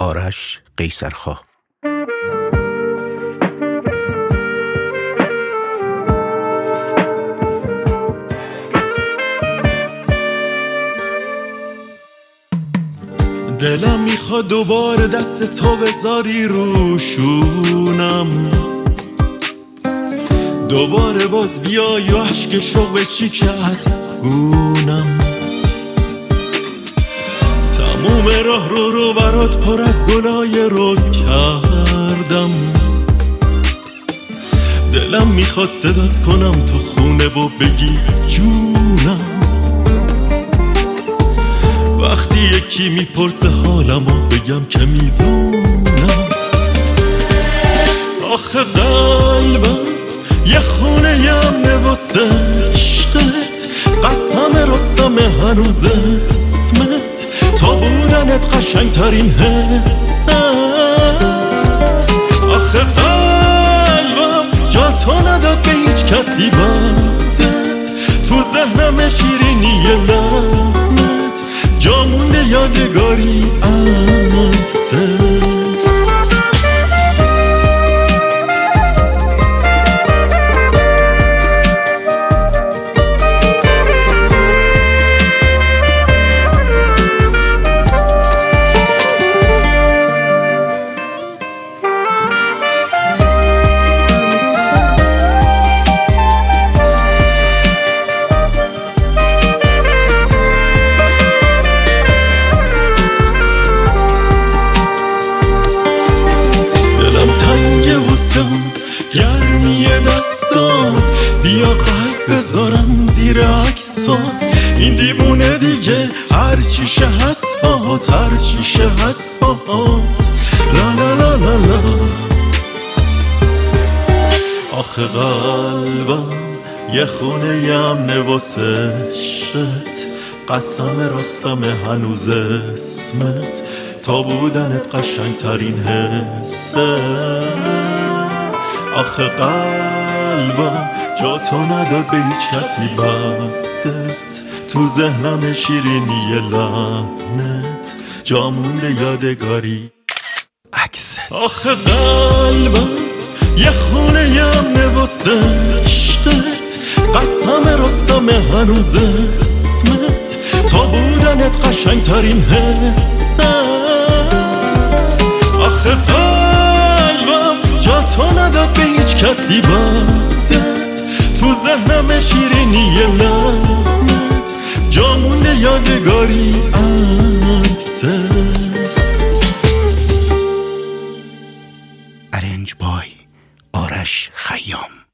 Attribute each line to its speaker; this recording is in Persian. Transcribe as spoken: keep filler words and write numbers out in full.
Speaker 1: آرش قیصرخواه.
Speaker 2: دلم میخواد دوباره دست تو بذاری روشونم، دوباره باز بیای و عشق شوق بچیکه از گونم. تموم راه رو رو برات پر از گلای روز کردم، دلم میخواد صدات کنم تو خونه و بگی جونم. وقتی یکی میپرسه حالمو بگم که میزونم. آخه قلبم یه خونه یمنه واسه عشقت، قسم رستم هنوز اسمت، تا بودنت قشنگترین حست. آخه قلبم جا تو نداد به هیچ کسی بعدت، تو ذهنم شیرینی لعنت، جا مونده یادگاری عکست. گرمی دستات بیا قلب بذارم زیر عکسات، این دیوونه دیگه هر چیشه هست باهات، هر چیشه هست باهات. لا لا لا لا لا. آخه قلبم یه خونه یمنه واسه عشقت، قسم راستم هنوز اسمت، تا بودنت قشنگترین حست. آخه قلبم جا تو نداد به هیچ کسی بعدت، تو ذهنم شیرینی لعنت، جا مونده یادگاری عکست. آخه قلبم یه خونه یمنه واسه عشقت، قسم رستم هنوز اسمت، تا بودنت قشنگترین حست. آخه قلبم جا تو نداد به هیچ کسی بعدت، تو ذهنم شیرینی لعنت، جا مونده یادگاری عکست.
Speaker 1: ارنج بای آرش خیام.